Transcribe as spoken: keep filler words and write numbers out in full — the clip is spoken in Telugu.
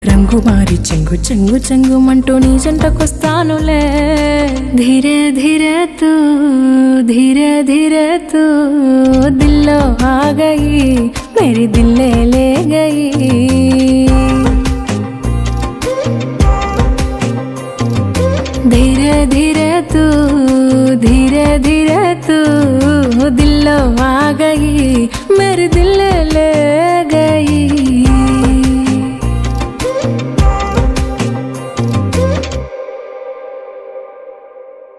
రంగు మారి చెంగు చెంగు చెంగు మంటూ నీ జంటకొస్తానులే ధీరే ధీరే తూ ధీరే ధీరే తూ దిల్లో ఆ గయి మేరీ దిల్లే లే గయి धीरे धीरे तू धीरे धीरे तू दिल आ गई मेरे दिल